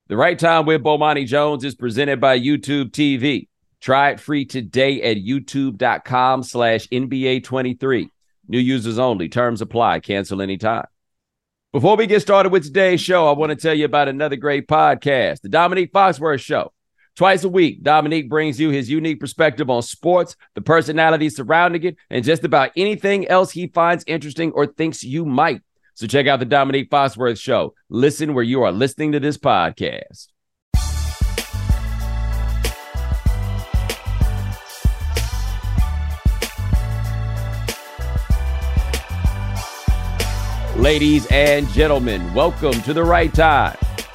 The Right Time with Bomani Jones is presented by YouTube TV. Try it free today at youtube.com/NBA23. New users only. Terms apply. Cancel anytime. Before we get started with today's show, I want to tell you about another great podcast, The Dominique Foxworth Show. Twice a week, Dominique brings you his unique perspective on sports, the personalities surrounding it, and just about anything else he finds interesting or thinks you might. So check out The Dominique Foxworth Show. Listen where you are listening to this podcast. Ladies and gentlemen, welcome to The Right Time.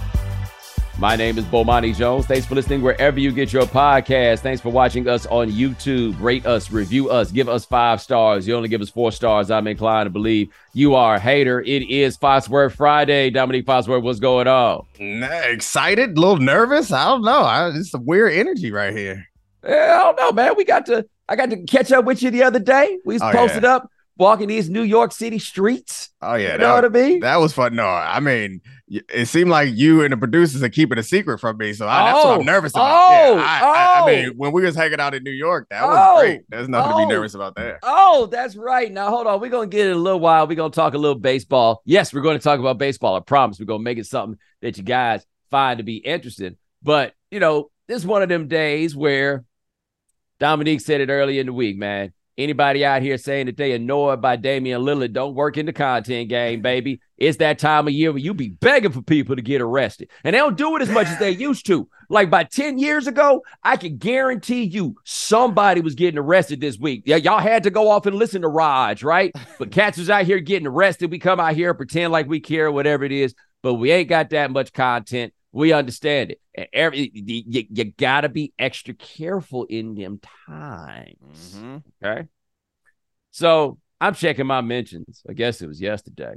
My name is Bomani Jones. Thanks for listening wherever you get your podcast. Thanks for watching us on YouTube. Rate us, review us, give us 5 stars. You only give us 4 stars. I'm inclined to believe you are a hater. It is Foxworth Friday. Dominique Foxworth, what's going on? Excited, a little nervous. I don't know. It's some weird energy right here. I don't know, man. I got to catch up with you the other day. We posted up walking these New York City streets. Oh, yeah. You know what I mean? That was fun. No, I mean, it seemed like you and the producers are keeping a secret from me. So that's what I'm nervous about. I mean, when we was hanging out in New York, that was great. There's nothing to be nervous about there. Oh, that's right. Now, hold on. We're going to get it in a little while. We're going to talk a little baseball. Yes, we're going to talk about baseball. I promise. We're going to make it something that you guys find to be interesting. But, you know, this is one of them days where Dominique said it earlier in the week, man. Anybody out here saying that they annoyed by Damian Lillard don't work in the content game, baby. It's that time of year where you be begging for people to get arrested. And they don't do it as much as they used to. Like by 10 years ago, I can guarantee you somebody was getting arrested this week. Yeah, y'all had to go off and listen to Raj, right? But cats was out here getting arrested. We come out here and pretend like we care, whatever it is. But we ain't got that much content. We understand it. And you got to be extra careful in them times. Mm-hmm. Okay? So I'm checking my mentions. I guess it was yesterday.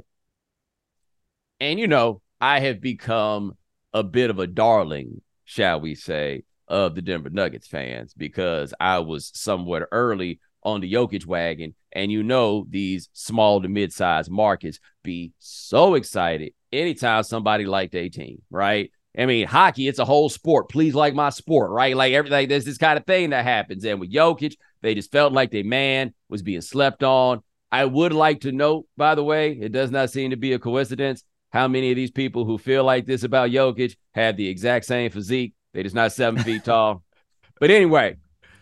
And, you know, I have become a bit of a darling, shall we say, of the Denver Nuggets fans because I was somewhat early on the Jokic wagon. And, you know, these small to mid-sized markets be so excited anytime somebody liked a team, right? I mean, hockey, it's a whole sport. Please like my sport, right? Like everything, there's this kind of thing that happens. And with Jokic, they just felt like their man was being slept on. I would like to note, by the way, it does not seem to be a coincidence how many of these people who feel like this about Jokic have the exact same physique. They're just not 7 feet tall. But anyway,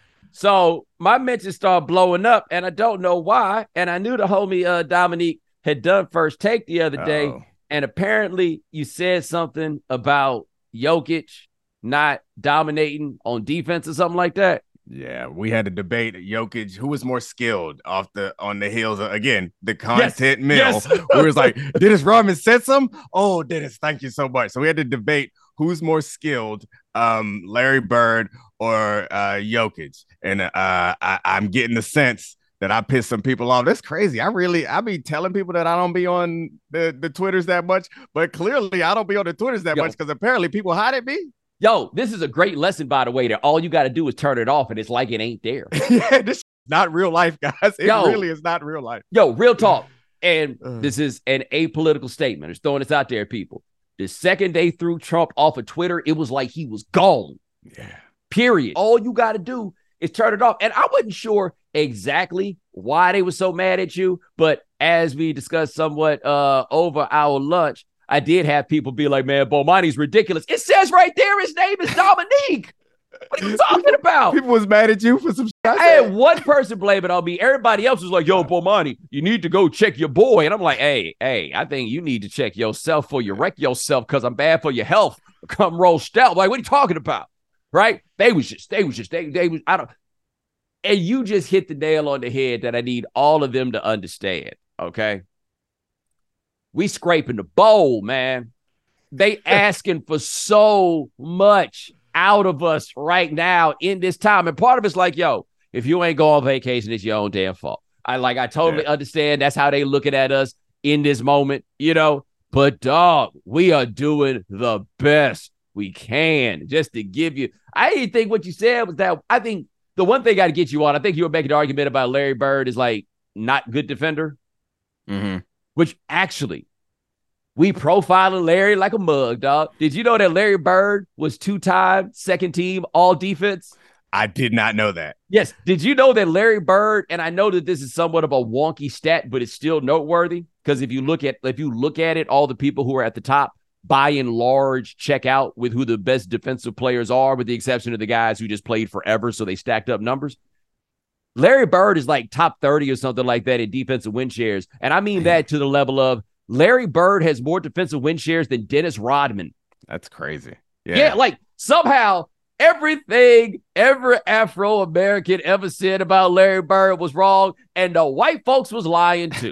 so my mentions start blowing up, and I don't know why. And I knew the homie Dominique had done First Take the other day. And apparently you said something about Jokic not dominating on defense or something like that. Yeah, we had a debate at Jokic, who was more skilled on the heels of, again, the content mill. Yes. We was like, Dennis Rodman said some? Oh, Dennis, thank you so much. So we had to debate who's more skilled, Larry Bird or Jokic. And I'm getting the sense that I pissed some people off. That's crazy. I be telling people that I don't be on the Twitters that much, but clearly I don't be on the Twitters that much because apparently people hide at me. Yo, this is a great lesson, by the way, that all you got to do is turn it off and it's like it ain't there. Yeah, this is not real life, guys. It really is not real life. Yo, real talk. And this is an apolitical statement. Just throwing this out there, people. The second they threw Trump off of Twitter, it was like he was gone. Yeah. Period. All you got to do is turn it off. And I wasn't sure exactly why they were so mad at you, but as we discussed somewhat over our lunch, I did have people be like, man, Bomani's ridiculous. It says right there his name is Dominique. What are you talking about? People was mad at you for some shit. I had one person blame it on me. Everybody else was like, yo, Bomani, you need to go check your boy. And I'm like, hey, I think you need to check yourself before you wreck yourself because I'm bad for your health. Come roll stout. Like, what are you talking about? Right? They was I don't. And you just hit the nail on the head that I need all of them to understand, okay? We scraping the bowl, man. They asking for so much out of us right now in this time. And part of it's like, yo, if you ain't go on vacation, it's your own damn fault. I totally understand that's how they looking at us in this moment, you know? But, dog, we are doing the best we can just to give you. I didn't think what you said was that. I think the one thing I got to get you on, I think you were making the argument about Larry Bird is like not good defender, which actually We profiling Larry like a mug, dog. Did you know that Larry Bird was 2-time second team all defense? I did not know that. Yes. Did you know that Larry Bird, and I know that this is somewhat of a wonky stat, but it's still noteworthy because if you look at it, all the people who are at the top by and large check out with who the best defensive players are, with the exception of the guys who just played forever, so they stacked up numbers. Larry Bird is like top 30 or something like that in defensive win shares. And I mean that to the level of Larry Bird has more defensive win shares than Dennis Rodman. That's crazy. Yeah, like somehow everything every Afro-American ever said about Larry Bird was wrong, and the white folks was lying too.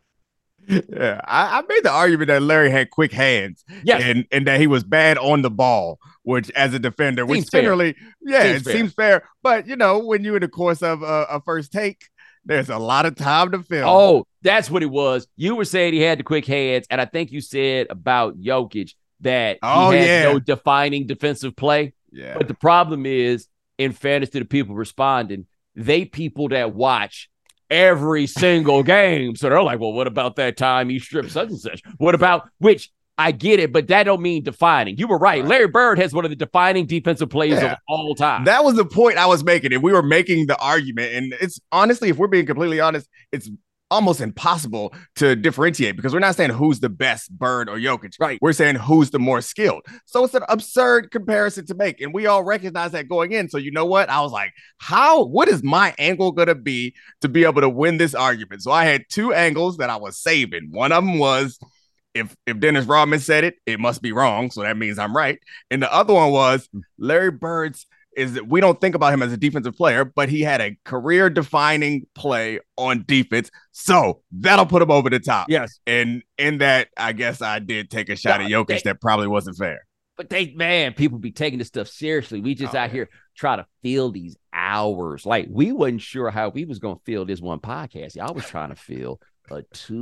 Yeah, I made the argument that Larry had quick hands, yes, and that he was bad on the ball, which as a defender, seems which generally, seems fair. But when you're in the course of a first take, there's a lot of time to film. Oh, that's what it was. You were saying he had the quick hands, and I think you said about Jokic that he had no defining defensive play. Yeah. But the problem is, in fairness to the people responding, they people that watch every single game. So they're like, well, what about that time he stripped such and such? What about, which I get it, but that don't mean defining. You were right. Larry Bird has one of the defining defensive plays of all time. That was the point I was making. And we were making the argument. And it's honestly, if we're being completely honest, it's almost impossible to differentiate because we're not saying who's the best, Bird or Jokic. Right. We're saying who's the more skilled. So it's an absurd comparison to make. And we all recognize that going in. So you know what? I was like, what is my angle going to be able to win this argument? So I had two angles that I was saving. One of them was, if Dennis Rodman said it, it must be wrong. So that means I'm right. And the other one was Larry Bird's is that we don't think about him as a defensive player, but he had a career-defining play on defense. So that'll put him over the top. Yes. And in that, I guess I did take a shot at Jokic that probably wasn't fair. But people be taking this stuff seriously. We just out here trying to fill these hours. Like, we wasn't sure how we was going to fill this one podcast. Y'all was trying to fill a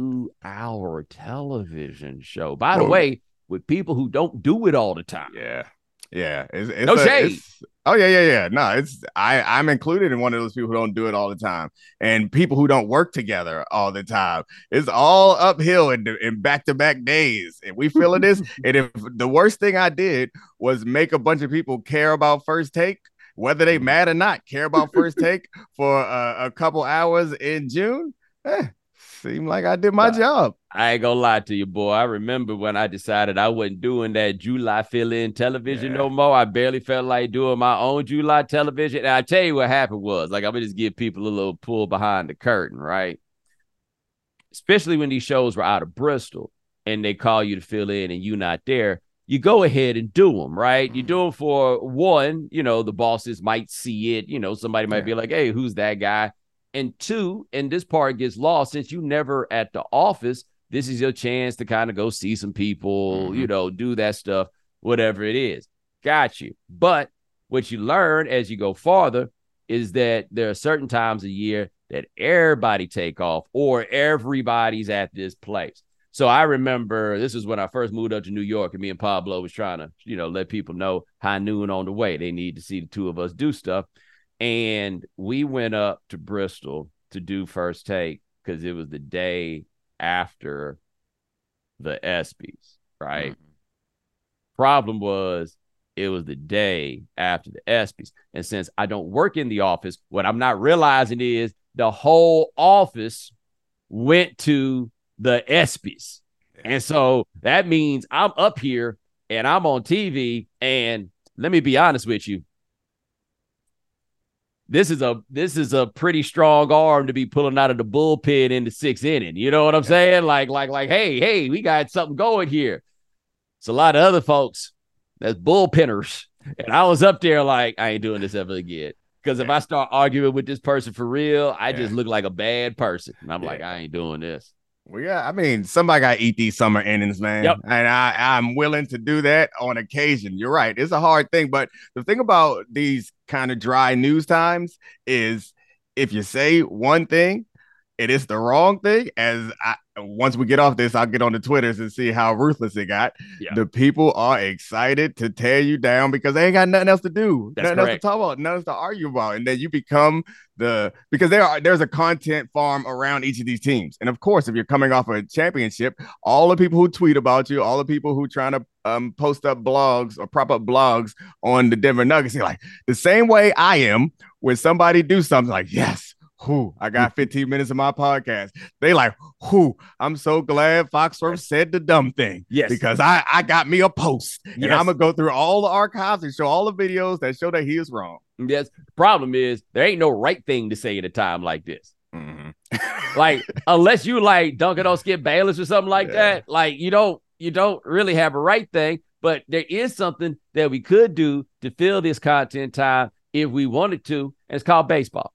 2-hour television show. By the way, with people who don't do it all the time. Yeah. Yeah. No shade. Yeah. No, I'm included in one of those people who don't do it all the time, and people who don't work together all the time. It's all uphill in back-to-back days, and we feeling this. And if the worst thing I did was make a bunch of people care about First Take, whether they mad or not, care about First Take for a couple hours in June, seemed like I did my job. I ain't gonna lie to you, boy. I remember when I decided I wasn't doing that July fill-in television no more. I barely felt like doing my own July television. And I tell you what happened was, like, I'm gonna just give people a little pull behind the curtain, right? Especially when these shows were out of Bristol and they call you to fill in and you're not there. You go ahead and do them, right? You do them for one, the bosses might see it. Somebody might be like, hey, who's that guy? And two, and this part gets lost, since you never at the office, this is your chance to kind of go see some people, do that stuff, whatever it is. Got you. But what you learn as you go farther is that there are certain times a year that everybody take off or everybody's at this place. So I remember this is when I first moved up to New York, and me and Pablo was trying to, let people know high noon on the way. They need to see the two of us do stuff. And we went up to Bristol to do First Take because it was the day after the ESPYs, right? Mm-hmm. Problem was, it was the day after the ESPYs. And since I don't work in the office, what I'm not realizing is the whole office went to the ESPYs. And so that means I'm up here and I'm on TV. And let me be honest with you. This is a pretty strong arm to be pulling out of the bullpen in the 6th inning. You know what I'm saying? Like, hey, we got something going here. It's a lot of other folks that's bullpenners. And I was up there like, I ain't doing this ever again. Because if I start arguing with this person for real, I just look like a bad person. And I'm like, I ain't doing this. Well, somebody got to eat these summer innings, man. Yep. And I'm willing to do that on occasion. You're right. It's a hard thing. But the thing about these kind of dry news times is if you say one thing, it is the wrong thing. Once we get off this, I'll get on the Twitters and see how ruthless it got. Yeah, The people are excited to tear you down because they ain't got nothing else to do, that's nothing else to correct. talk about, nothing else to argue about, and then you become because there's a content farm around each of these teams, and of course, if you're coming off a championship, all the people who tweet about you, all the people who trying to post up blogs or prop up blogs on the Denver Nuggets, you're like the same way I am when somebody do something like yes. Who I got 15 minutes of my podcast. They like, who I'm so glad Foxworth said the dumb thing. Yes. Because I got me a post. Yes. And I'm gonna go through all the archives and show all the videos that show that he is wrong. Yes. The problem is there ain't no right thing to say at a time like this. Mm-hmm. Like, unless you like dunking on Skip Bayless or something like that, like you don't really have a right thing. But there is something that we could do to fill this content time if we wanted to, and it's called baseball.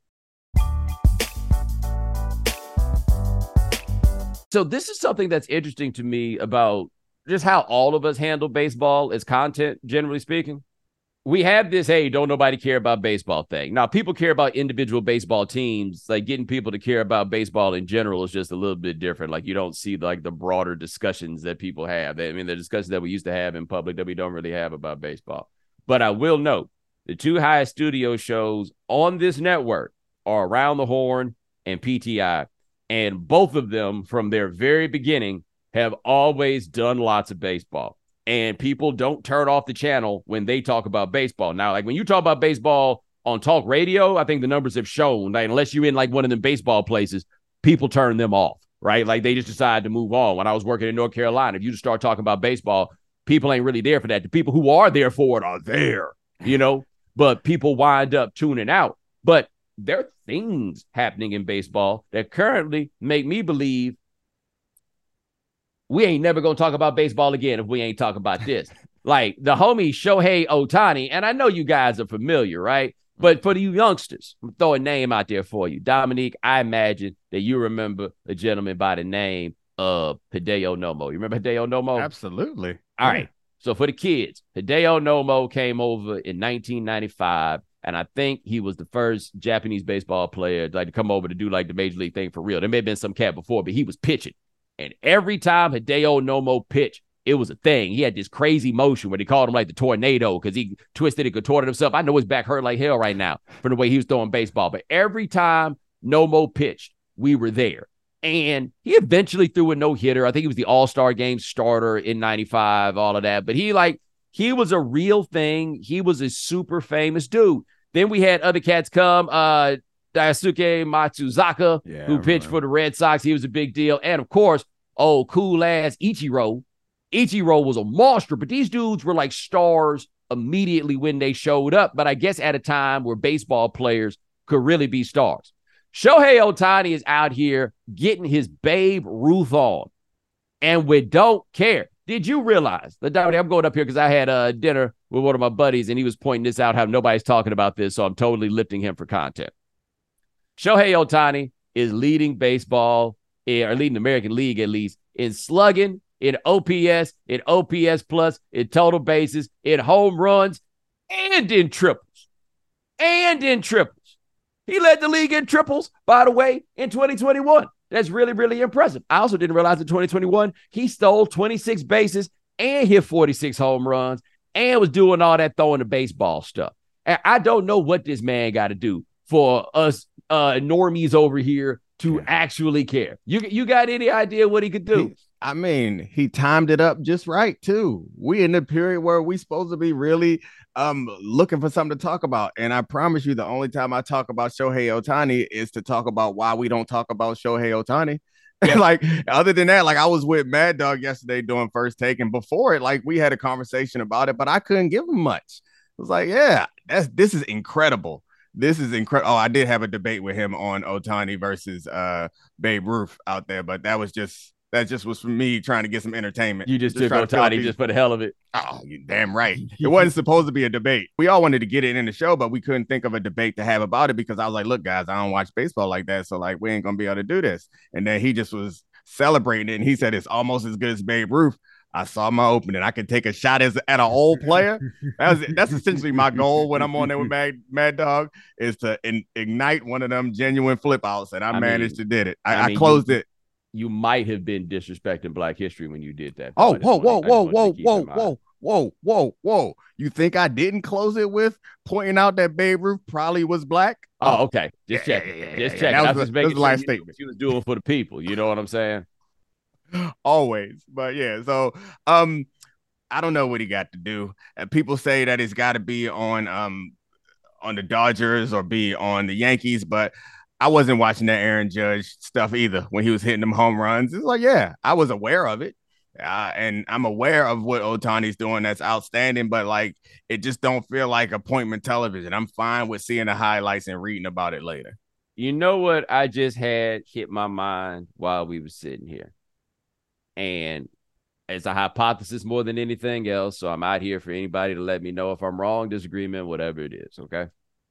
So this is something that's interesting to me about just how all of us handle baseball as content, generally speaking. We have this, hey, don't nobody care about baseball thing. Now, people care about individual baseball teams. Like getting people to care about baseball in general is just a little bit different. Like you don't see like the broader discussions that people have. I mean, the discussions that we used to have in public that we don't really have about baseball. But I will note the two highest studio shows on this network are Around the Horn and PTI. And both of them, from their very beginning, have always done lots of baseball. And people don't turn off the channel when they talk about baseball. Now, like when you talk about baseball on talk radio, I think the numbers have shown, like, unless you're in like one of them baseball places, people turn them off, right? Like they just decide to move on. When I was working in North Carolina, if you just start talking about baseball, people ain't really there for that. The people who are there for it are there, but people wind up tuning out. But there are things happening in baseball that currently make me believe we ain't never going to talk about baseball again if we ain't talking about this. Like the homie Shohei Ohtani, and I know you guys are familiar, right? But for you youngsters, I'm throwing a name out there for you. Dominique, I imagine that you remember a gentleman by the name of Hideo Nomo. You remember Hideo Nomo? Absolutely. All right. So for the kids, Hideo Nomo came over in 1995. And I think he was the first Japanese baseball player like to come over to do like the major league thing for real. There may have been some cat before, but he was pitching. And every time Hideo Nomo pitched, it was a thing. He had this crazy motion where they called him like the tornado because he twisted and contorted himself. I know his back hurt like hell right now from the way he was throwing baseball. But every time Nomo pitched, we were there. And he eventually threw a no-hitter. I think he was the All-Star Game starter in 95, all of that. But he was a real thing. He was a super famous dude. Then we had other cats come. Daisuke Matsuzaka, who pitched for the Red Sox. He was a big deal. And, of course, cool-ass Ichiro. Ichiro was a monster, but these dudes were like stars immediately when they showed up. But I guess at a time where baseball players could really be stars. Shohei Ohtani is out here getting his Babe Ruth on. And we don't care. Did you realize that I'm going up here because I had dinner with one of my buddies and he was pointing this out, how nobody's talking about this. So I'm totally lifting him for content. Shohei Ohtani is leading baseball, or leading the American League at least, in slugging, in OPS, in OPS plus, in total bases, in home runs, and in triples. He led the league in triples, by the way, in 2021. That's really, really impressive. I also didn't realize in 2021, he stole 26 bases and hit 46 home runs and was doing all that throwing the baseball stuff. And I don't know what this man got to do for us normies over here to actually care. You got any idea what he could do? He timed it up just right, too. We in the period where we supposed to be really looking for something to talk about. And I promise you, the only time I talk about Shohei Ohtani is to talk about why we don't talk about Shohei Ohtani. Yeah. Like, other than that, like I was with Mad Dog yesterday doing First Take, and before it, like we had a conversation about it, but I couldn't give him much. I was like, yeah, this is incredible. This is incredible. Oh, I did have a debate with him on Ohtani versus Babe Ruth out there, but that just was for me trying to get some entertainment. You just took Ohtani just for the hell of it. Oh, you damn right. It wasn't supposed to be a debate. We all wanted to get it in the show, but we couldn't think of a debate to have about it because I was like, look, guys, I don't watch baseball like that. So, like, we ain't going to be able to do this. And then he just was celebrating it. And he said it's almost as good as Babe Ruth. I saw my opening. I could take a shot at an old player. That's essentially my goal when I'm on there with Mad Dog, is to ignite one of them genuine flip outs, and I managed to did it. I closed it. You might have been disrespecting Black history when you did that. Oh, whoa. You think I didn't close it with pointing out that Babe Ruth probably was black? Oh, okay. Just checking. Just checking. That was the last statement. What she was doing for the people. You know what I'm saying? Always. But yeah, so I don't know what he got to do. People say that it's got to be on the Dodgers or be on the Yankees, but I wasn't watching that Aaron Judge stuff either when he was hitting them home runs. It's like, yeah, I was aware of it. And I'm aware of what Ohtani's doing. That's outstanding, but like, it just don't feel like appointment television. I'm fine with seeing the highlights and reading about it later. You know what I just had hit my mind while we were sitting here? And it's a hypothesis more than anything else. So I'm out here for anybody to let me know if I'm wrong, disagreement, whatever it is. Okay.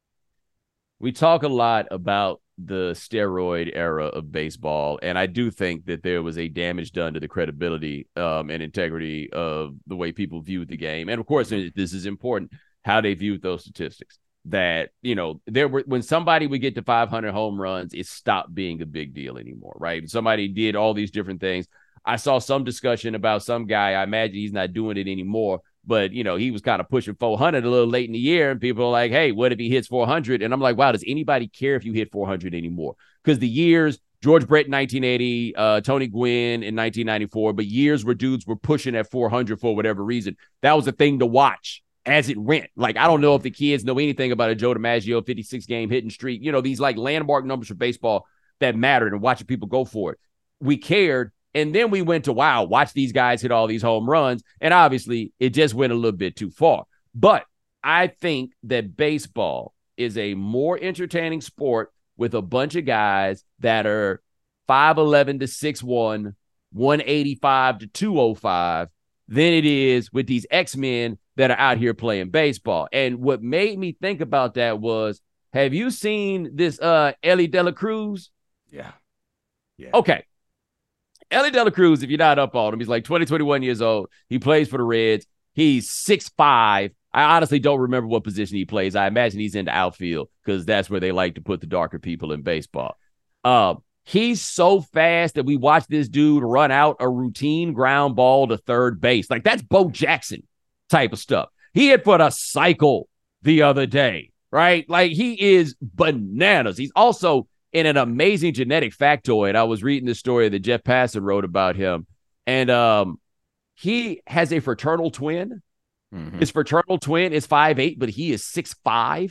We talk a lot about the steroid era of baseball, and I do think that there was a damage done to the credibility and integrity of the way people viewed the game. And of course, this is important, how they viewed those statistics. That, you know, when somebody would get to 500 home runs, it stopped being a big deal anymore, right? Somebody did all these different things. I saw some discussion about some guy. I imagine he's not doing it anymore, but, you know, he was kind of pushing 400 a little late in the year, and people are like, hey, what if he hits 400? And I'm like, wow, does anybody care if you hit 400 anymore? Because the years, George Brett in 1980, Tony Gwynn in 1994, but years where dudes were pushing at 400 for whatever reason, that was a thing to watch as it went. Like, I don't know if the kids know anything about a Joe DiMaggio 56-game hitting streak, you know, these like landmark numbers for baseball that mattered, and watching people go for it. We cared. And then we went to, wow, watch these guys hit all these home runs. And obviously, it just went a little bit too far. But I think that baseball is a more entertaining sport with a bunch of guys that are 5'11 to 6'1, 185 to 205 than it is with these X-Men that are out here playing baseball. And what made me think about that was, have you seen this Elly De La Cruz? Yeah. Okay. Elly De La Cruz, if you're not up on him, he's like 20, 21 years old. He plays for the Reds. He's 6'5". I honestly don't remember what position he plays. I imagine he's in the outfield because that's where they like to put the darker people in baseball. He's so fast that we watch this dude run out a routine ground ball to third base. Like, that's Bo Jackson type of stuff. He hit for the cycle the other day, right? Like, he is bananas. He's also in an amazing genetic factoid. I was reading the story that Jeff Passan wrote about him, and he has a fraternal twin. Mm-hmm. His fraternal twin is 5'8", but he is 6'5".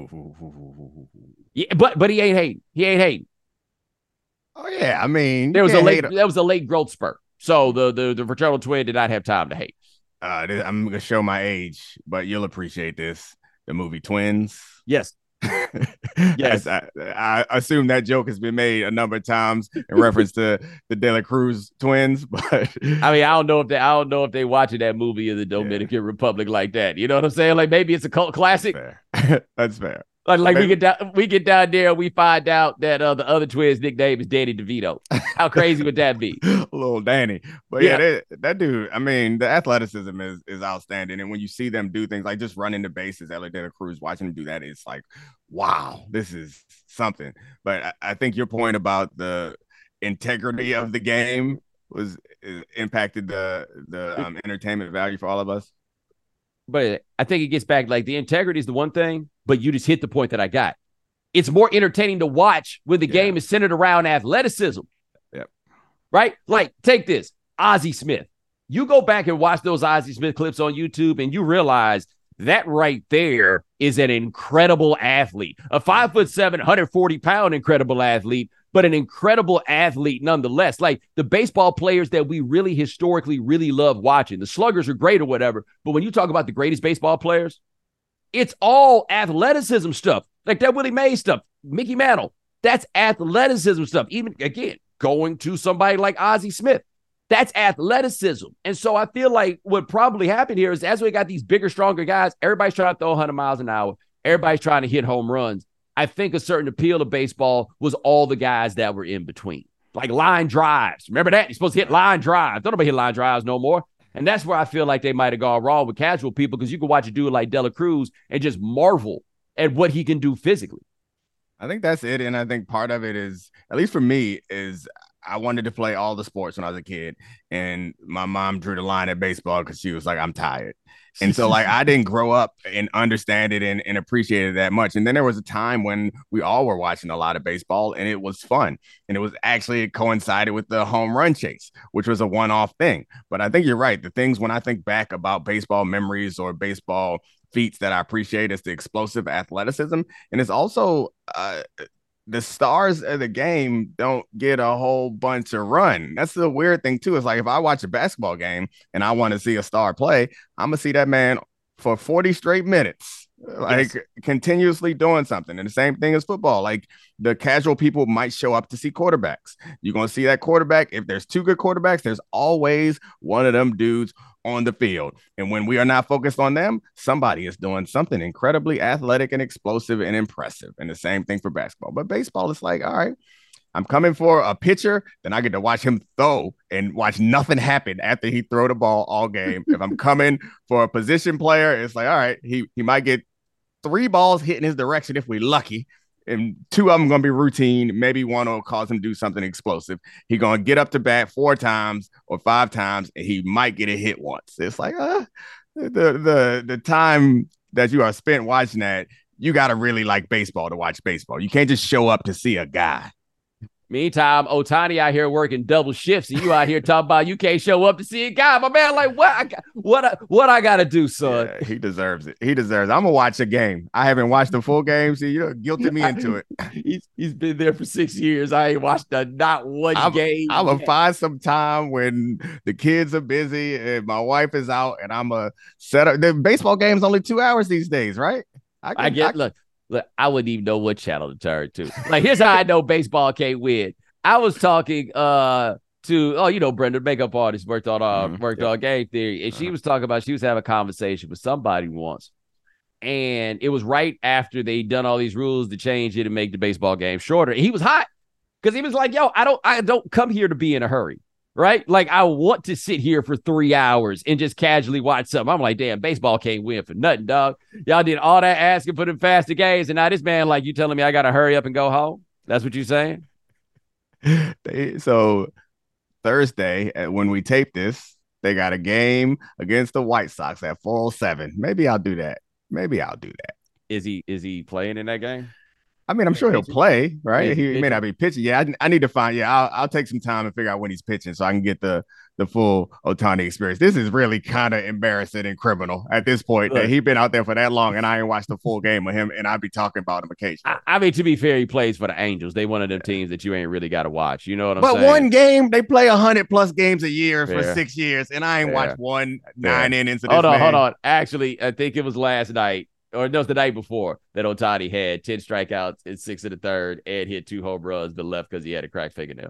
Oh, yeah, but he ain't hating. He ain't hating. Oh yeah, I mean, there was a late growth spurt, so the fraternal twin did not have time to hate. I'm gonna show my age, but you'll appreciate this. The movie Twins. Yes. Yes, I assume that joke has been made a number of times in reference to the De La Cruz twins, but I mean, I don't know if they watching that movie in the Dominican Republic like that. You know what I'm saying? Like, maybe it's a cult classic. That's fair. Like we get down there, we find out that the other twins' nickname is Danny DeVito. How crazy would that be? Little Danny. But yeah, that dude, I mean, the athleticism is outstanding. And when you see them do things like just running the bases, Elly De La Cruz, watching him do that, it's like, wow, this is something. But I think your point about the integrity of the game impacted the entertainment value for all of us. But I think it gets back, like, the integrity is the one thing, but you just hit the point that I got. It's more entertaining to watch when the game is centered around athleticism. Yep. Right? Like, take this, Ozzie Smith. You go back and watch those Ozzie Smith clips on YouTube, and you realize that right there is an incredible athlete. A 5'7", 140-pound incredible athlete, but an incredible athlete nonetheless. Like, the baseball players that we really historically really love watching, the sluggers are great or whatever, but when you talk about the greatest baseball players, it's all athleticism stuff. Like that Willie Mays stuff, Mickey Mantle, that's athleticism stuff. Even, again, going to somebody like Ozzie Smith, that's athleticism. And so I feel like what probably happened here is, as we got these bigger, stronger guys, everybody's trying to throw 100 miles an hour. Everybody's trying to hit home runs. I think a certain appeal of baseball was all the guys that were in between. Like line drives. Remember that? You're supposed to hit line drives. Don't nobody hit line drives no more. And that's where I feel like they might have gone wrong with casual people, because you can watch a dude like Dela Cruz and just marvel at what he can do physically. I think that's it. And I think part of it is, at least for me, is I wanted to play all the sports when I was a kid. And my mom drew the line at baseball because she was like, I'm tired. And so like I didn't grow up and understand it and appreciate it that much. And then there was a time when we all were watching a lot of baseball and it was fun. And it was actually, it coincided with the home run chase, which was a one-off thing. But I think you're right. The things when I think back about baseball memories or baseball feats that I appreciate is the explosive athleticism. And it's also the stars of the game don't get a whole bunch of run. That's the weird thing too. It's like if I watch a basketball game and I want to see a star play, I'm gonna see that man for 40 straight minutes, like continuously doing something. And the same thing as football. Like the casual people might show up to see quarterbacks. You're gonna see that quarterback. If there's two good quarterbacks, there's always one of them dudes on the field. And when we are not focused on them, somebody is doing something incredibly athletic and explosive and impressive. And the same thing for basketball. But baseball is like, all right, I'm coming for a pitcher, then I get to watch him throw and watch nothing happen after he throw the ball all game. If I'm coming for a position player, it's like, all right, he might get 3 balls hit in his direction if we're lucky. And 2 of them going to be routine. Maybe one will cause him to do something explosive. He's going to get up to bat 4 times or 5 times, and he might get a hit once. It's like the time that you are spent watching that, you got to really like baseball to watch baseball. You can't just show up to see a guy. Meantime, Ohtani out here working double shifts, and you out here talking about you can't show up to see a guy. My man, like what I gotta do, son? Yeah, he deserves it. He deserves it. I'm gonna watch a game. I haven't watched the full game, so you guilted me into it. He's been there for 6 years. I ain't watched not one game. I'm gonna find some time when the kids are busy and my wife is out, and I'm gonna set up. The baseball game's only 2 hours these days, right? Look, I wouldn't even know what channel to turn to. Like, here's how I know baseball can't win. I was talking to Brenda, makeup artist, worked on Game Theory, and she was talking about, she was having a conversation with somebody once, and it was right after they'd done all these rules to change it and make the baseball game shorter. And he was hot because he was like, "Yo, I don't come here to be in a hurry." Right? Like, I want to sit here for 3 hours and just casually watch something. I'm like, damn, baseball can't win for nothing, dog. Y'all did all that asking for them faster games, and now this man, like, you telling me I got to hurry up and go home? That's what you're saying? So Thursday, when we tape this, they got a game against the White Sox at 4:07. Maybe I'll do that. Is he playing in that game? I mean, I'm sure he'll play, right? He may not be pitching. Yeah, I need to find. Yeah, I'll take some time and figure out when he's pitching so I can get the full Ohtani experience. This is really kind of embarrassing and criminal at this point that he's been out there for that long and I ain't watched the full game of him, and I'd be talking about him occasionally. I mean, to be fair, he plays for the Angels. They one of them teams that you ain't really got to watch. You know what I'm saying? But one game, they play 100+ games a year for 6 years, and I ain't watched 9 innings of this. Hold on. Actually, I think it was last night. Or no, it was the night before that Ohtani had 10 strikeouts in 6 of the third and hit 2 home runs, but left because he had a cracked fingernail.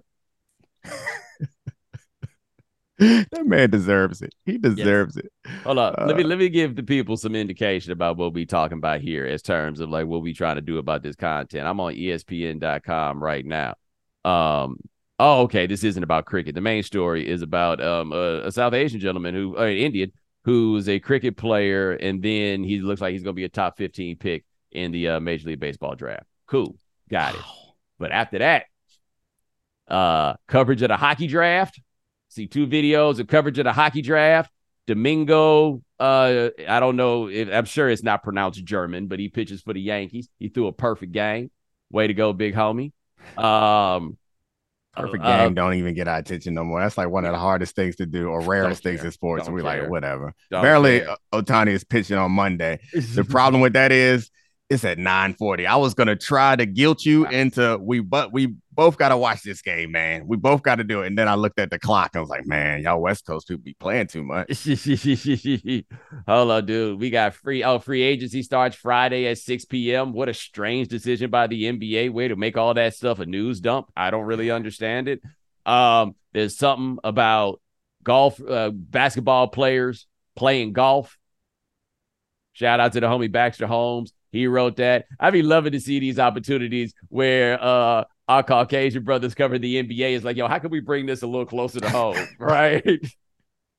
That man deserves it. He deserves it. Hold on. Let me give the people some indication about what we talking about here as terms of like what we trying to do about this content. I'm on ESPN.com right now. Okay. This isn't about cricket. The main story is about a South Asian gentleman Indian, who's a cricket player, and then he looks like he's going to be a top 15 pick in the Major League Baseball draft. Cool. Got it. But after that, coverage of the hockey draft. See 2 videos of coverage of the hockey draft. Domingo, I don't know, I'm sure it's not pronounced German, but he pitches for the Yankees. He threw a perfect game. Way to go, big homie. Perfect game don't even get our attention no more. That's like one of the hardest things to do, or rarest things in sports. And we're like, whatever. Apparently, Ohtani is pitching on Monday. The problem with that is it's at 9:40. I was gonna try to guilt you into we both got to watch this game, man. We both got to do it. And then I looked at the clock and I was like, man, y'all West Coast people be playing too much. Hold on, dude. We got free agency starts Friday at 6 p.m. What a strange decision by the NBA. Way to make all that stuff a news dump. I don't really understand it. There's something about golf, basketball players playing golf. Shout out to the homie Baxter Holmes. He wrote that. I'd be loving to see these opportunities where our Caucasian brothers cover the NBA. Is like, yo, how can we bring this a little closer to home, right?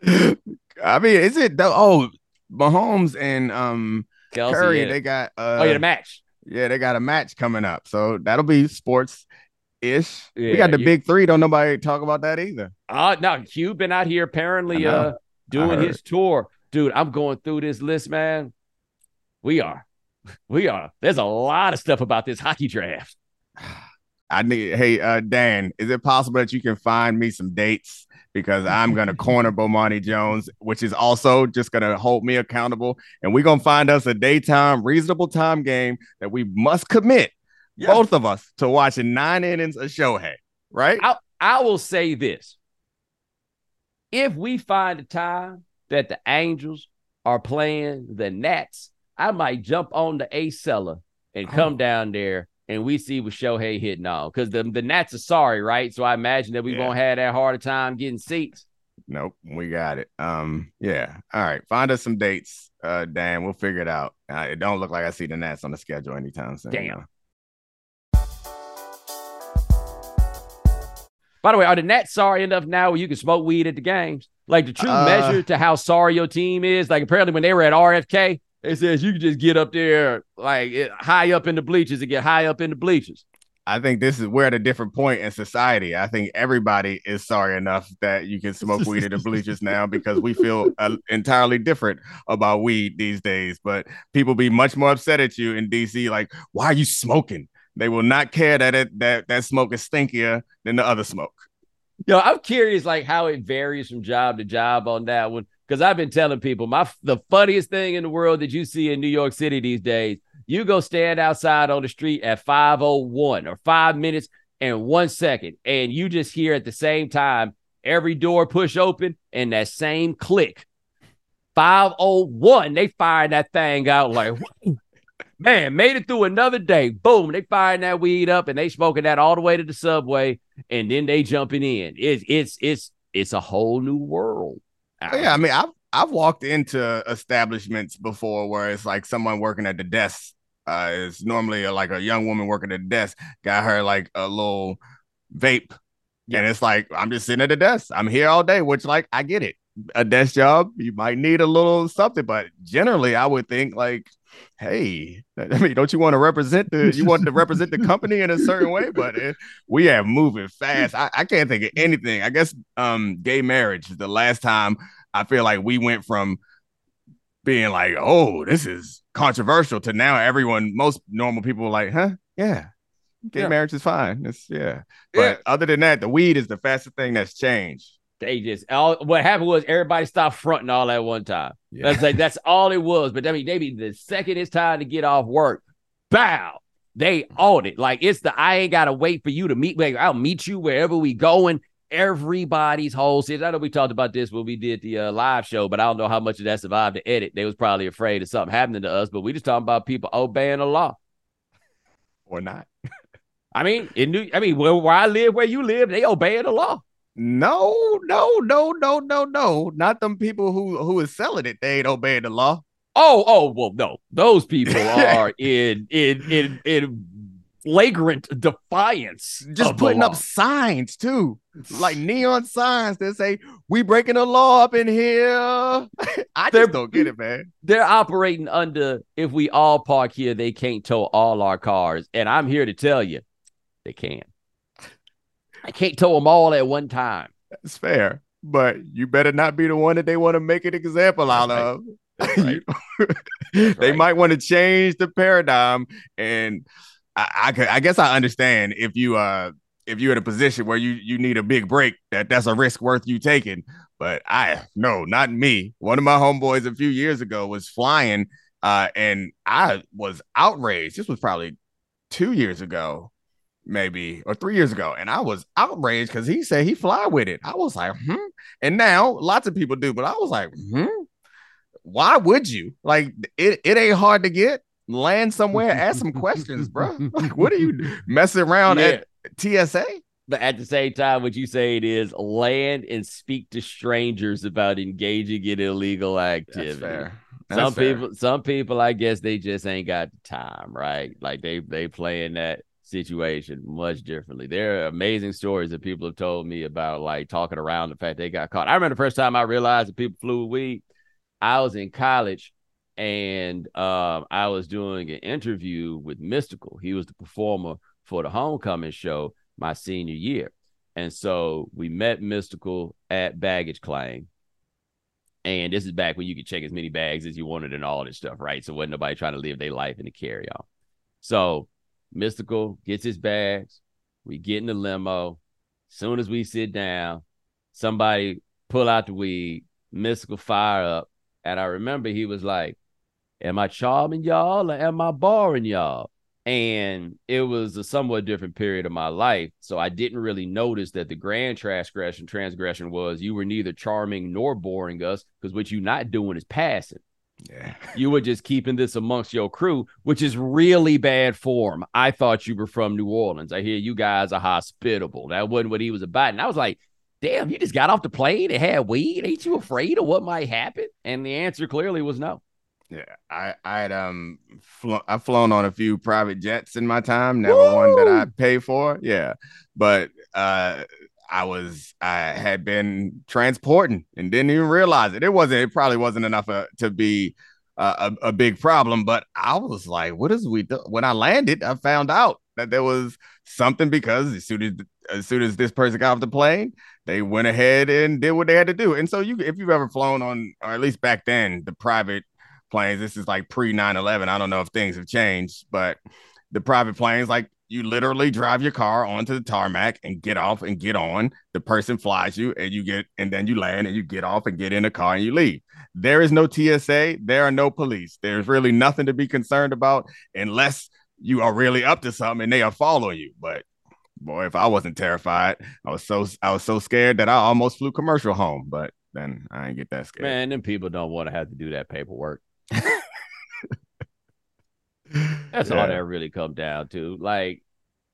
I mean, is it though? Oh, Mahomes and Kelsey, Curry, yeah. they got Oh, yeah, the match. yeah, they got a match coming up. So that'll be sports ish. We Yeah. got the big three. Don't nobody talk about that either. No, Q been out here I apparently know. I doing heard. his tour. Dude, I'm going through this list, man. We are. We are. There's a lot of stuff about this hockey draft. I need, hey, Dan, is it possible that you can find me some dates? Because I'm going to corner Bomani Jones, which is also just going to hold me accountable. And we're going to find us a daytime, reasonable time game that we must commit, Yeah. both of us, to watching 9 innings of Shohei, right? I will say this. If we find a time that the Angels are playing the Nats, I might jump on the Acela and come down there and we see what Shohei hitting on. Because the Nats are sorry, right? So I imagine that we won't have that hard a time getting seats. Nope, we got it. Yeah. All right. Find us some dates, Dan. We'll figure it out. It don't look like I see the Nats on the schedule anytime soon. Damn. By the way, are the Nats sorry enough now where you can smoke weed at the games? Like the true measure to how sorry your team is? Like apparently when they were at RFK, they says you can just get up there like high up in the bleachers and get high up in the bleachers. I think this is we're at a different point in society. I think everybody is sorry enough that you can smoke weed at the bleachers now because we feel entirely different about weed these days. But people be much more upset at you in DC. Like, why are you smoking? They will not care that smoke is stinkier than the other smoke. Yo, I'm curious like how it varies from job to job on that one. Because I've been telling people the funniest thing in the world that you see in New York City these days, you go stand outside on the street at 5:01 or 5 minutes and 1 second, and you just hear at the same time every door push open and that same click. 5:01, they firing that thing out like, man, made it through another day. Boom, they firing that weed up and they smoking that all the way to the subway, and then they jumping in. It's a whole new world. Yeah, I mean, I've walked into establishments before where it's like someone working at the desk. It's normally like a young woman working at the desk, got her like a little vape, and it's like I'm just sitting at the desk. I'm here all day, which like I get it. A desk job, you might need a little something, but generally, I would think like, hey, I mean, don't you want to represent the company in a certain way? But we are moving fast. I can't think of anything. I guess gay marriage is the last time I feel like we went from being like, oh, this is controversial to now most normal people are like, huh? Yeah. Gay marriage is fine. But other than that, the weed is the fastest thing that's changed. They just what happened was everybody stopped fronting all at one time. Yeah. That's all it was. But I mean, maybe the second it's time to get off work, bow, they own it. Like it's I ain't gotta wait for you to meet. Like, I'll meet you wherever we going. Everybody's whole season. I know we talked about this when we did the live show, but I don't know how much of that survived the edit. They was probably afraid of something happening to us. But we just talking about people obeying the law, or not. I mean, where I live, where you live, they obeying the law. No. Not them people who is selling it. They ain't obeying the law. Oh, well, no. Those people are in flagrant defiance. Just putting up signs too. Like neon signs that say, we breaking the law up in here. I just don't get it, man. They're operating under, if we all park here, they can't tow all our cars. And I'm here to tell you, they can. I can't tow them all at one time. That's fair. But you better not be the one that they want to make an example out of. Right. They might want to change the paradigm. And I guess I understand if you're in a position where you need a big break, that's a risk worth you taking. But no, not me. One of my homeboys a few years ago was flying, and I was outraged. This was probably 2 years ago, maybe, or 3 years ago. And I was outraged because he said he fly with it. I was like, And now lots of people do, but I was like, why would you? Like, it ain't hard to get. Land somewhere, ask some questions, bro. Like, what are you messing around at TSA? But at the same time, what you say it is land and speak to strangers about engaging in illegal activity. That's fair. Some people, I guess they just ain't got the time, right? Like they playing that situation much differently. There are amazing stories that people have told me about, like talking around the fact they got caught. I remember the first time I realized that people flew with weed. I was in college, and I was doing an interview with Mystical. He was the performer for the Homecoming show my senior year. And so we met Mystical at baggage claim. And this is back when you could check as many bags as you wanted and all this stuff, right? So wasn't nobody trying to live their life in the carry-on. So Mystical gets his bags. We get in the limo. Soon as we sit down, somebody pull out the weed, Mystical fire up. And I remember he was like, am I charming y'all or am I boring y'all? And it was a somewhat different period of my life. So I didn't really notice that the grand transgression was you were neither charming nor boring us, because what you're not doing is passing. Yeah. You were just keeping this amongst your crew, which is really bad form. I thought you were from New Orleans. I hear you guys are hospitable. That wasn't what he was about. And I was like, damn, you just got off the plane and had weed? Ain't you afraid of what might happen? And the answer clearly was no. Yeah, I've flown on a few private jets in my time, never one that I pay for. Yeah, but I had been transporting and didn't even realize it. It probably wasn't enough to be a big problem, but I was like, what is we do? When I landed, I found out that there was something, because as soon as this person got off the plane, they went ahead and did what they had to do. And so if you've ever flown on, or at least back then, the private planes, this is like pre 9/11. I don't know if things have changed, but the private planes, like, you literally drive your car onto the tarmac and get off and get on. The person flies you and then you land and you get off and get in the car and you leave. There is no TSA. There are no police. There's really nothing to be concerned about unless you are really up to something and they are following you. But boy, if I wasn't terrified, I was so scared that I almost flew commercial home, but then I ain't get that scared. Man, them people don't want to have to do that paperwork. That's all that really come down to. Like,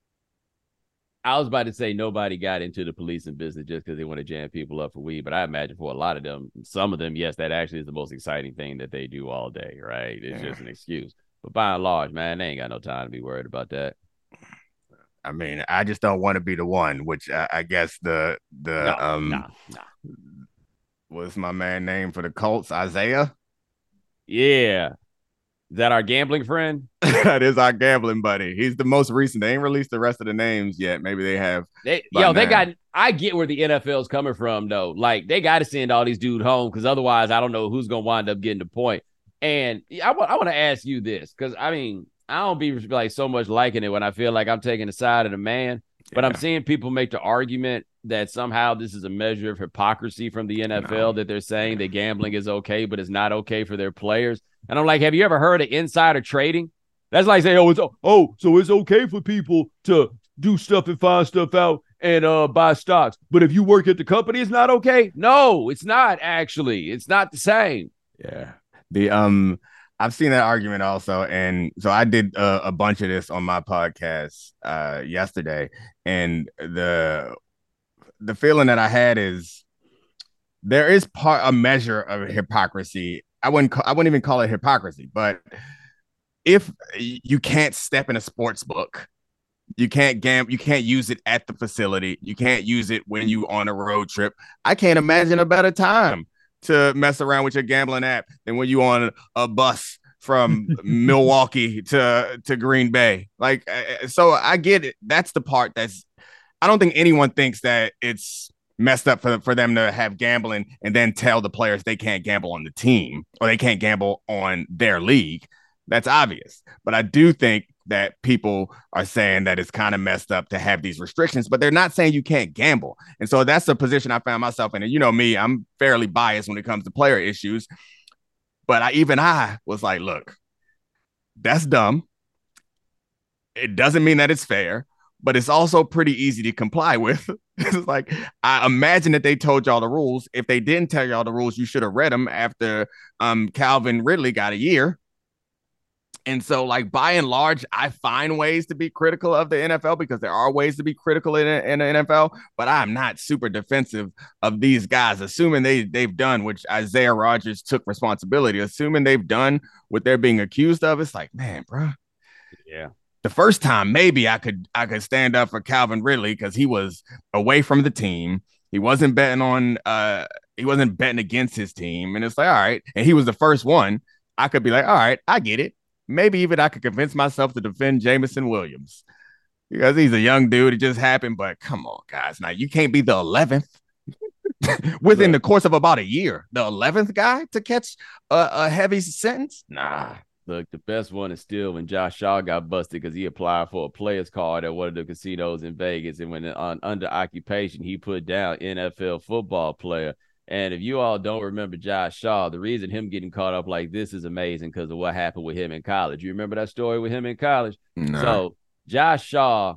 I was about to say nobody got into the policing business just because they want to jam people up for weed, but I imagine for a lot of them, some of them, yes, that actually is the most exciting thing that they do all day, right? It's just an excuse. But by and large, man, they ain't got no time to be worried about that. I mean, I just don't want to be the one, which I guess what's my man name for the Colts? Isaiah? Yeah. Is that our gambling friend? That is our gambling buddy. He's the most recent. They ain't released the rest of the names yet. Maybe they have. I get where the NFL's coming from, though. Like, they got to send all these dudes home, because otherwise I don't know who's going to wind up getting the point. And I want to ask you this, because, I mean, I don't be like so much liking it when I feel like I'm taking the side of the man, but I'm seeing people make the argument that somehow this is a measure of hypocrisy from the NFL, that they're saying that gambling is okay, but it's not okay for their players. And I'm like, have you ever heard of insider trading? That's like saying, so it's okay for people to do stuff and find stuff out and buy stocks, but if you work at the company, it's not okay. No, it's not. Actually, it's not the same. Yeah. I've seen that argument also, and so I did a bunch of this on my podcast yesterday, and the feeling that I had is there is a measure of hypocrisy. I wouldn't even call it hypocrisy, but if you can't step in a sports book, you can't gamble, you can't use it at the facility, you can't use it when you on a road trip. I can't imagine a better time to mess around with your gambling app than when you on a bus from Milwaukee to Green Bay. Like, so I get it. That's the part I don't think anyone thinks that it's messed up for them to have gambling and then tell the players they can't gamble on the team or they can't gamble on their league. That's obvious. But I do think that people are saying that it's kind of messed up to have these restrictions, but they're not saying you can't gamble. And so that's the position I found myself in. And you know me, I'm fairly biased when it comes to player issues. But I was like, look, that's dumb. It doesn't mean that it's fair, but it's also pretty easy to comply with. It's like, I imagine that they told y'all the rules. If they didn't tell y'all the rules, you should have read them after Calvin Ridley got a year. And so, like, by and large, I find ways to be critical of the NFL because there are ways to be critical in the NFL, but I'm not super defensive of these guys, assuming they've done, which Isaiah Rodgers took responsibility, assuming they've done what they're being accused of. It's like, man, bro. Yeah. The first time, maybe I could stand up for Calvin Ridley because he was away from the team. He wasn't betting on he wasn't betting against his team. And it's like, all right. And he was the first one. I could be like, all right, I get it. Maybe even I could convince myself to defend Jameson Williams because he's a young dude. It just happened. But come on, guys. Now you can't be the 11th within the course of about a year. The 11th guy to catch a heavy sentence? Nah. Look, the best one is still when Josh Shaw got busted because he applied for a player's card at one of the casinos in Vegas. And when on under occupation, he put down NFL football player. And if you all don't remember Josh Shaw, the reason him getting caught up like this is amazing because of what happened with him in college. You remember that story with him in college? No. So Josh Shaw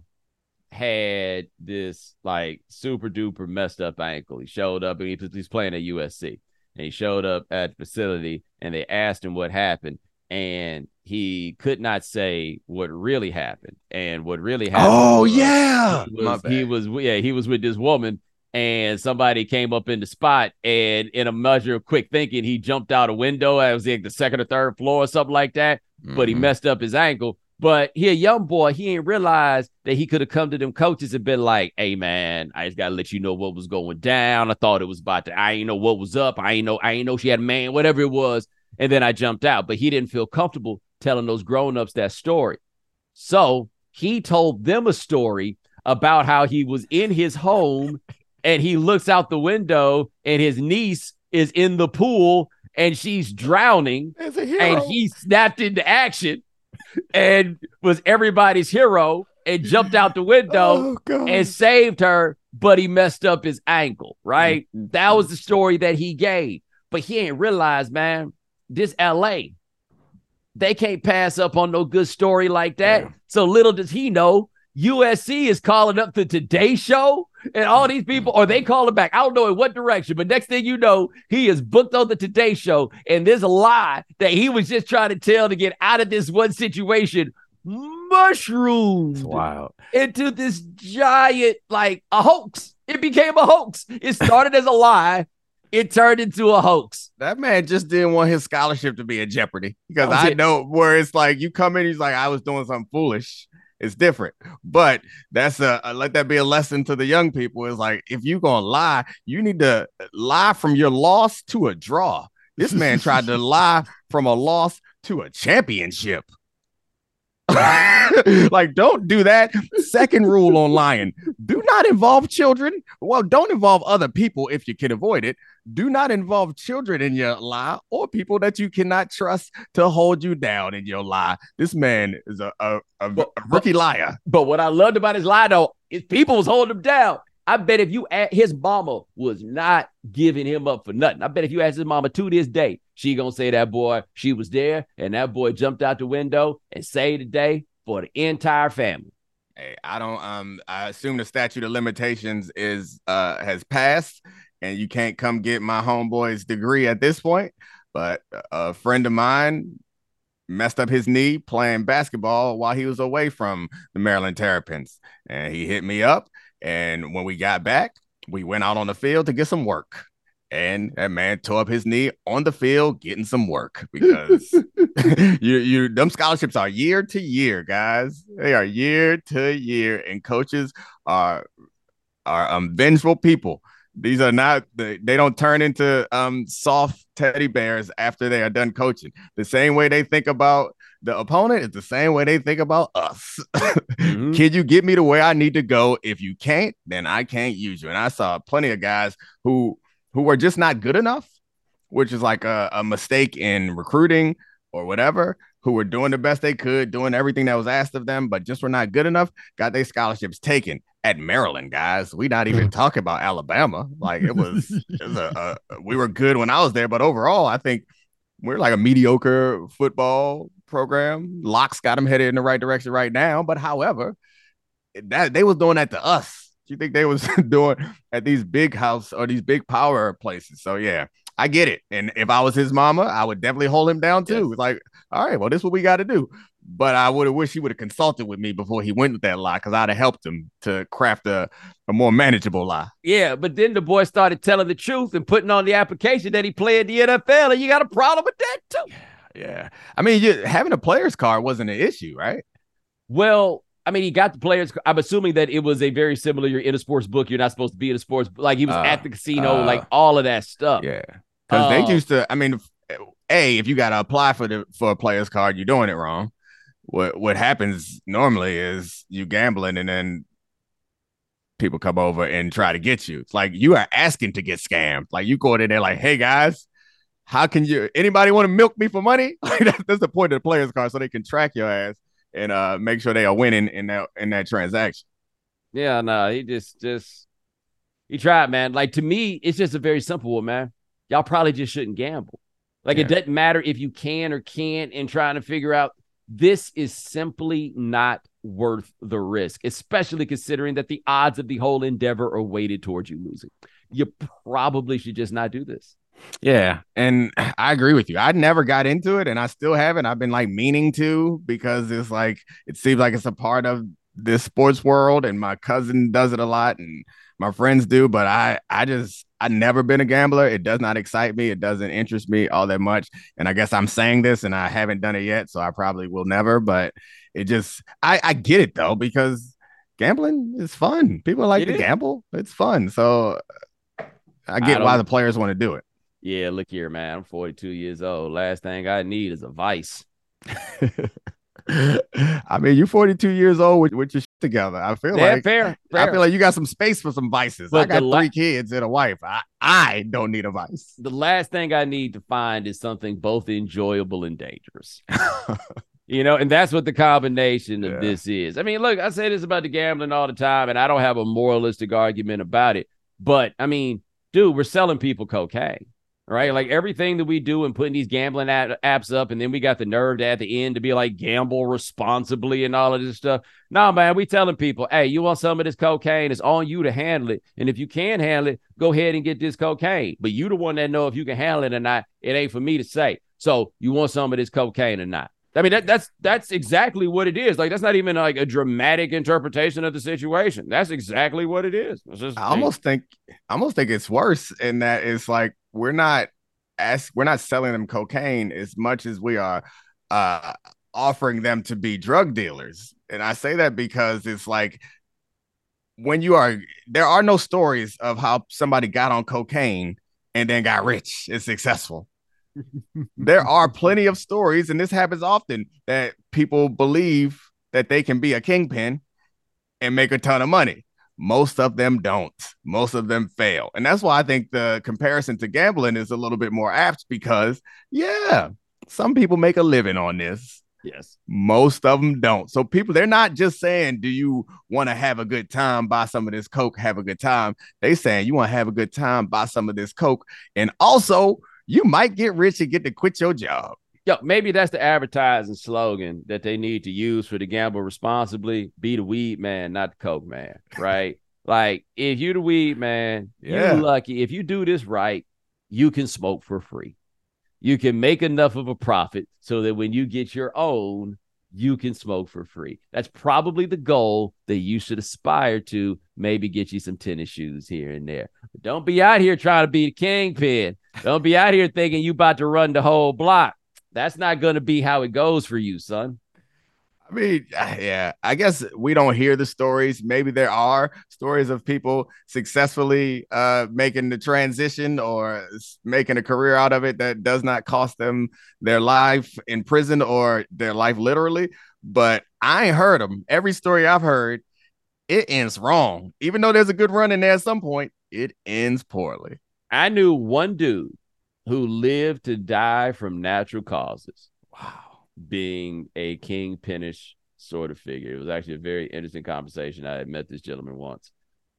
had this like super duper messed up ankle. He showed up and he's playing at USC. And he showed up at the facility and they asked him what happened. And he could not say what really happened. And what really happened. Oh, yeah. He was with this woman, and somebody came up in the spot, and in a measure of quick thinking, he jumped out a window. It was like the second or third floor or something like that. But he messed up his ankle. But he a young boy, he ain't realized that he could have come to them coaches and been like, hey man, I just gotta let you know what was going down. I thought it was about to, I ain't know what was up. I ain't know she had a man, whatever it was. And then I jumped out, but he didn't feel comfortable telling those grown-ups that story. So he told them a story about how he was in his home and he looks out the window and his niece is in the pool and she's drowning and he snapped into action and was everybody's hero and jumped out the window and saved her, but he messed up his ankle, right? That was the story that he gave. But he ain't realized, man, this LA, they can't pass up on no good story like that. Yeah. So little does he know, USC is calling up the Today Show and all these people, or they call him back. I don't know in what direction, but next thing you know, he is booked on the Today Show. And there's a lie that he was just trying to tell to get out of this one situation, mushroomed into this giant, like a hoax. It became a hoax. It started as a lie. It turned into a hoax. That man just didn't want his scholarship to be in jeopardy because I know where it's like you come in, he's like, I was doing something foolish. It's different. But that's let that be a lesson to the young people. It's like, if you're going to lie, you need to lie from your loss to a draw. This man tried to lie from a loss to a championship. Like, don't do that. Second rule on lying: do not involve children. Well, don't involve other people if you can avoid it. Do not involve children in your lie or people that you cannot trust to hold you down in your lie. This man is a rookie liar. But what I loved about his lie, though, is people was holding him down. I bet if you his mama was not giving him up for nothing. I bet if you ask his mama to this day, she gonna say that boy, she was there and that boy jumped out the window and saved the day for the entire family. Hey, I assume the statute of limitations has passed and you can't come get my homeboy's degree at this point. But a friend of mine messed up his knee playing basketball while he was away from the Maryland Terrapins, and he hit me up. And when we got back, we went out on the field to get some work. And that man tore up his knee on the field getting some work because them scholarships are year to year, guys. They are year to year, and coaches are vengeful people. These are not they don't turn into soft teddy bears after they are done coaching. The same way they think about the opponent is the same way they think about us. Mm-hmm. Can you get me to where I need to go? If you can't, then I can't use you. And I saw plenty of guys who were just not good enough, which is like a mistake in recruiting or whatever, who were doing the best they could, doing everything that was asked of them, but just were not good enough, got their scholarships taken at Maryland, guys. We not even talking about Alabama. Like we were good when I was there, but overall, I think we're like a mediocre football program. Locke's got them headed in the right direction right now, but however, that they was doing that to us. You think they was doing at these big house or these big power places? So yeah, I get it. And if I was his mama, I would definitely hold him down too. Yes. Like, all right, well, this is what we got to do. But I would have wished he would have consulted with me before he went with that lie, because I'd have helped him to craft a more manageable lie. Yeah, but then the boy started telling the truth and putting on the application that he played the NFL, and you got a problem with that too. Yeah. I mean, having a player's card wasn't an issue, right? Well, I mean, he got the players. I'm assuming that it was a very similar. You're in a sports book. You're not supposed to be in a sports. Like he was at the casino, like all of that stuff. Yeah, because they used to. I mean, if you got to apply for a player's card, you're doing it wrong. What happens normally is you gambling, and then people come over and try to get you. It's like you are asking to get scammed. Like you go in there, like, hey guys, how can anybody want to milk me for money? Like that's the point of the player's card, so they can track your ass and make sure they are winning in that transaction. Yeah, no, he just he tried, man. Like to me, it's just a very simple one, man. Y'all probably just shouldn't gamble. Like it doesn't matter if you can or can't, and trying to figure out this is simply not worth the risk, especially considering that the odds of the whole endeavor are weighted towards you losing. You probably should just not do this. Yeah, and I agree with you. I never got into it, and I still haven't. I've been like meaning to, because it's like it seems like it's a part of this sports world, and my cousin does it a lot, and my friends do. But I've never been a gambler. It does not excite me. It doesn't interest me all that much. And I guess I'm saying this, and I haven't done it yet, so I probably will never. But it just I get it though, because gambling is fun. People like to gamble. It's fun. So I get why the players want to do it. Yeah, look here, man. I'm 42 years old. Last thing I need is a vice. I mean, you're 42 years old with your shit together. I feel like fair. I feel like you got some space for some vices. But I got 3 kids and a wife. I don't need a vice. The last thing I need to find is something both enjoyable and dangerous. And that's what the combination of this is. I mean, look, I say this about the gambling all the time, and I don't have a moralistic argument about it. But I mean, dude, we're selling people cocaine. Right? Like everything that we do and putting these gambling apps up, and then we got the nerve to, at the end, to be like, gamble responsibly and all of this stuff. No, man, we telling people, hey, you want some of this cocaine? It's on you to handle it. And if you can handle it, go ahead and get this cocaine. But you the one that know if you can handle it or not. It ain't for me to say. So you want some of this cocaine or not? I mean, that's exactly what it is. Like, that's not even like a dramatic interpretation of the situation. That's exactly what it is. I almost think it's worse in that it's like we're not selling them cocaine as much as we are offering them to be drug dealers. And I say that because it's like there are no stories of how somebody got on cocaine and then got rich and successful. There are plenty of stories, and this happens often, that people believe that they can be a kingpin and make a ton of money. Most of them don't. Most of them fail. And that's why I think the comparison to gambling is a little bit more apt, because, some people make a living on this. Yes. Most of them don't. So they're not just saying, do you want to have a good time, buy some of this Coke, have a good time. They saying, you want to have a good time, buy some of this Coke. And also, you might get rich and get to quit your job. Yo, maybe that's the advertising slogan that they need to use for the gamble responsibly. Be the weed man, not the Coke man, right? Like, if you the weed man, you're lucky. If you do this right, you can smoke for free. You can make enough of a profit so that when you get your own, you can smoke for free. That's probably the goal that you should aspire to. Maybe get you some tennis shoes here and there. But don't be out here trying to be the kingpin. Don't be out here thinking you about to run the whole block. That's not going to be how it goes for you, son. I mean, I guess we don't hear the stories. Maybe there are stories of people successfully making the transition or making a career out of it that does not cost them their life in prison or their life literally. But I ain't heard them. Every story I've heard, it ends wrong. Even though there's a good run in there at some point, it ends poorly. I knew one dude who lived to die from natural causes. Wow. Being a kingpinish sort of figure. It was actually a very interesting conversation. I had met this gentleman once,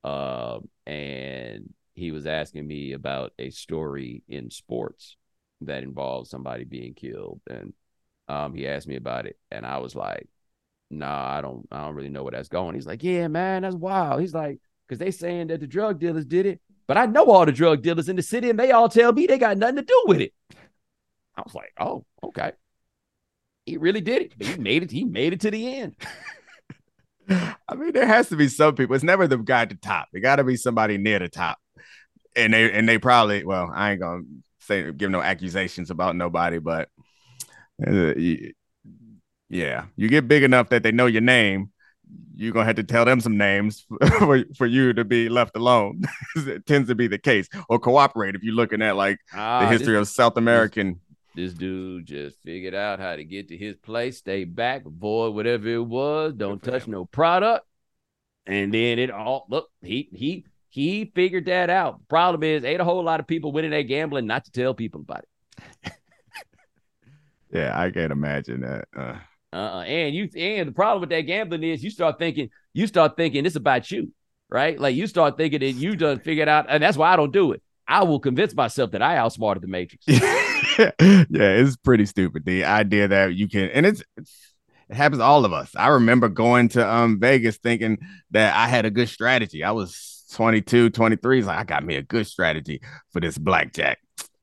and he was asking me about a story in sports that involved somebody being killed, and he asked me about it, and I was like, "Nah, I don't really know where that's going." He's like, "Yeah, man, that's wild." He's like, "Because they saying that the drug dealers did it, but I know all the drug dealers in the city, and they all tell me they got nothing to do with it." I was like, "Oh, okay." He really did it. He made it. He made it to the end. I mean, there has to be some people. It's never the guy at the top. There got to be somebody near the top, and they probably. Well, I ain't gonna give no accusations about nobody, but Yeah, you get big enough that they know your name, you're going to have to tell them some names for you to be left alone. It tends to be the case. Or cooperate if you're looking at like the history of South American. This dude just figured out how to get to his place, stay back, avoid whatever it was, don't touch no product. And then it all, look, he figured that out. Problem is, ain't a whole lot of people winning that gambling not to tell people about it. Yeah, I can't imagine that. And the problem with that gambling is you start thinking it's about you, right? Like you start thinking that you done figured out, and that's why I don't do it. I will convince myself that I outsmarted the Matrix. Yeah, it's pretty stupid. The idea that you can, and it happens to all of us. I remember going to Vegas thinking that I had a good strategy. I was 22, 23. It's like, I got me a good strategy for this blackjack.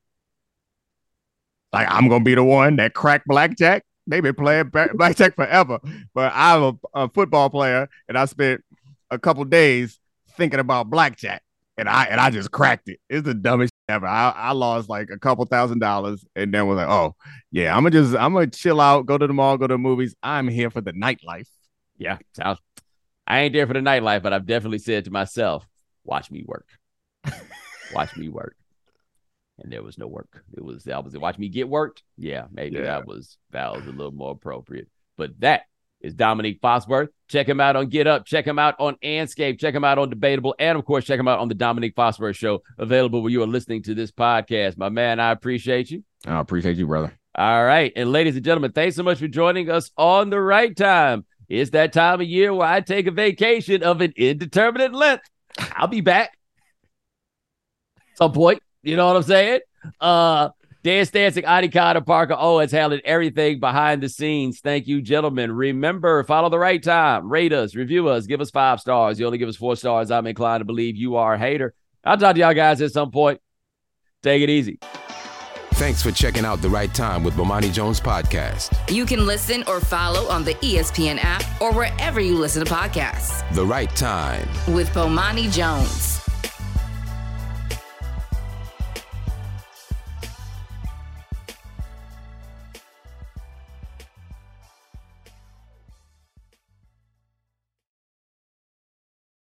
Like, I'm going to be the one that cracked blackjack. They've been playing blackjack forever, but I'm a football player, and I spent a couple days thinking about blackjack, and I just cracked it. It's the dumbest shit ever. I lost like a couple $1,000s, and then was like, oh yeah, I'm gonna chill out, go to the mall, go to the movies. I'm here for the nightlife. Yeah, I ain't there for the nightlife, but I've definitely said to myself, watch me work, watch me work. And there was no work. That was watch me get worked. Yeah, maybe that was a little more appropriate. But that is Dominique Foxworth. Check him out on Get Up. Check him out on Anscape. Check him out on Debatable. And, of course, check him out on the Dominique Foxworth Show, available where you are listening to this podcast. My man, I appreciate you. I appreciate you, brother. All right. And, ladies and gentlemen, thanks so much for joining us on The Right Time. It's that time of year where I take a vacation of an indeterminate length. I'll be back at some point. You know what I'm saying? Dan Stancic, Adi Carter, Parker Owens handling everything behind the scenes. Thank you, gentlemen. Remember, follow The Right Time. Rate us, review us, give us 5 stars. You only give us 4 stars, I'm inclined to believe you are a hater. I'll talk to y'all guys at some point. Take it easy. Thanks for checking out The Right Time with Bomani Jones Podcast. You can listen or follow on the ESPN app or wherever you listen to podcasts. The Right Time with Bomani Jones.